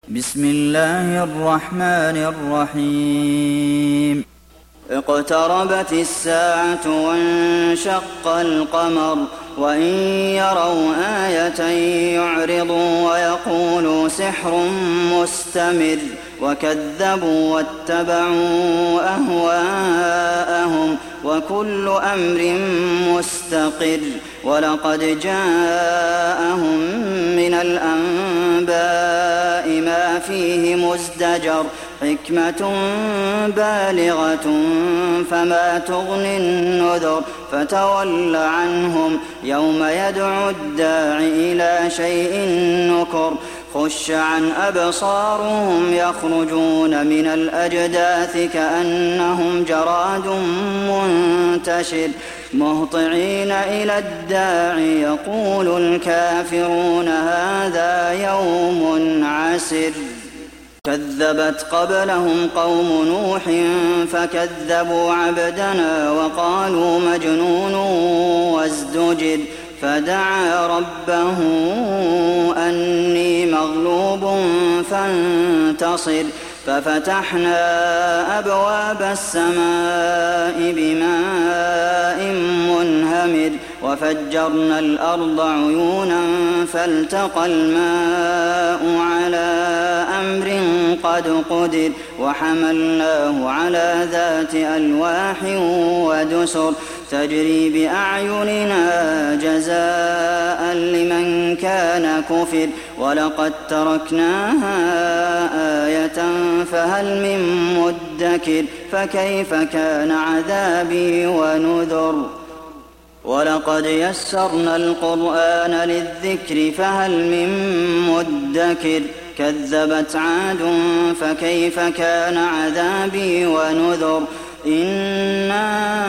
بسم الله الرحمن الرحيم اقتربت الساعة وانشق القمر وإن يروا آية يعرضوا ويقولوا سحر مستمر وكذبوا واتبعوا أهواءهم وكل أمر مستقر ولقد جاءهم من الأنباء ما فيه مزدجر حكمة بالغة فما تغني النذر فتول عنهم يوم يدعو الداع إلى شيء نكر خش عن أبصارهم يخرجون من الأجداث كأنهم جراد منتشر مهطعين إلى الداع يقول الكافرون هذا يوم عسر كذبت قبلهم قوم نوح فكذبوا عبدنا وقالوا مجنون وازدجر فدعا ربه أني مغلوب فانتصر ففتحنا أبواب السماء بماء منهمر وفجرنا الأرض عيونا فالتقى الماء على أمر قد قدر وحملناه على ذات ألواح ودسر تجري بأعيننا جزاء لمن كان كفر ولقد تركناها آية فهل من مدكر فكيف كان عذابي ونذر ولقد يسرنا القرآن للذكر فهل من مدكر كذبت عاد فكيف كان عذابي ونذر إنا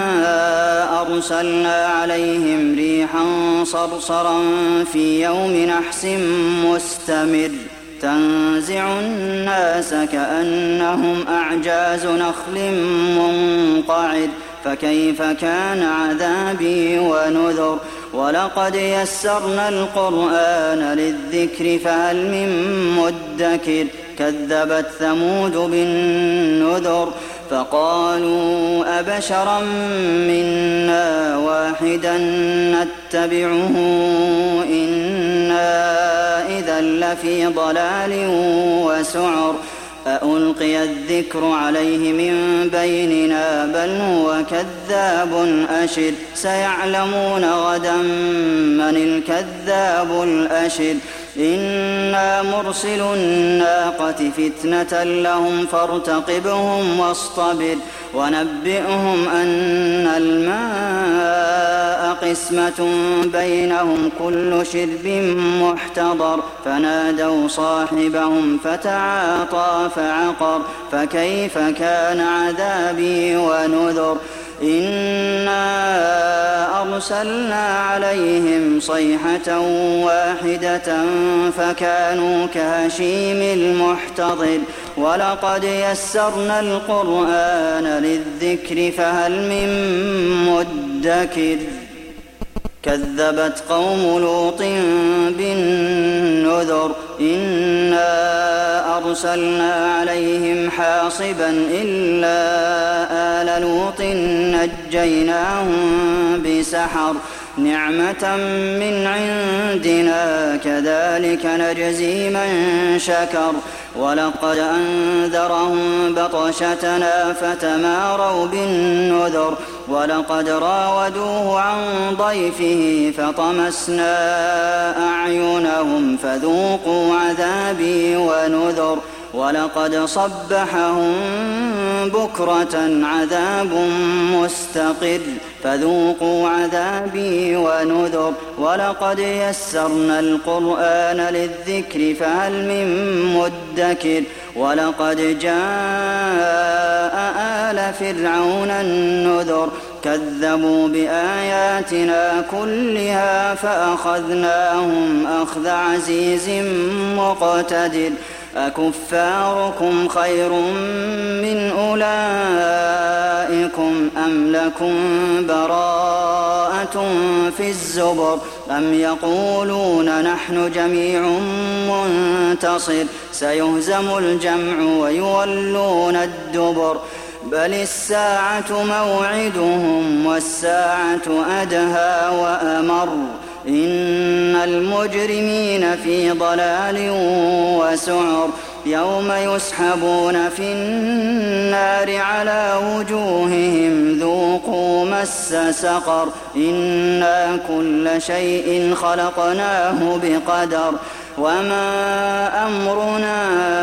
أرسلنا عليهم ريحا صرصرا في يوم نحس مستمر تنزع الناس كأنهم أعجاز نخل منقعر فكيف كان عذابي ونذر ولقد يسرنا القرآن للذكر فهل من مدكر كذبت ثمود بالنذر فقالوا أبشرا منا واحدا نتبعه إنا إذا لفي ضلال وسعر أألقي الذكر عليه من بيننا بل هو كذاب أشر سيعلمون غدا من الكذاب الأشر إنا مرسل الناقة فتنة لهم فارتقبهم واصطبر ونبئهم أن الماء قسمة بينهم كل شرب محتضر فنادوا صاحبهم فتعاطى فعقر فكيف كان عذابي ونذر إنا أرسلنا عليهم صيحة واحدة فكانوا كهشيم المحتضر ولقد يسرنا القرآن للذكر فهل من مدكر كذبت قوم لوط بالنذر إنا أرسلنا عليهم حاصبا إلا آل لوط نجيناهم بسحر نعمة من عندنا كذلك نجزي من شكر ولقد أنذرهم بطشتنا فتماروا بالنذر ولقد راودوه عن ضيفه فطمسنا أعينهم فذوقوا عذابي ونذر ولقد صبحهم بكرة عذاب مستقر فذوقوا عذابي ونذر ولقد يسرنا القرآن للذكر فهل من مدكر ولقد جاء آل فرعون النذر كذبوا بآياتنا كلها فأخذناهم أخذ عزيز مقتدر أكفاركم خير من أولئكم أم لكم براءة في الزبر أم يقولون نحن جميع منتصر سيهزم الجمع ويولون الدبر بل الساعة موعدهم والساعة أدهى وأمر إن المجرمين في ضلال وسعر يوم يسحبون في النار على وجوههم ذوقوا مس سقر إنا كل شيء خلقناه بقدر وما أمرنا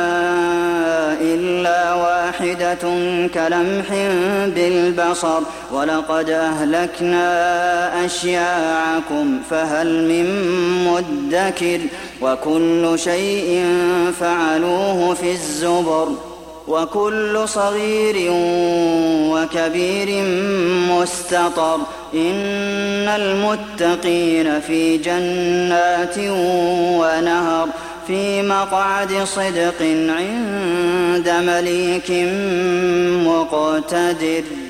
إلا واحدة كلمح بالبصر ولقد أهلكنا أشياعكم فهل من مدكر وكل شيء فعلوه في الزبر وكل صغير وكبير مستطر إن المتقين في جنات ونهر في مقعد صدق عند مليك مقتدر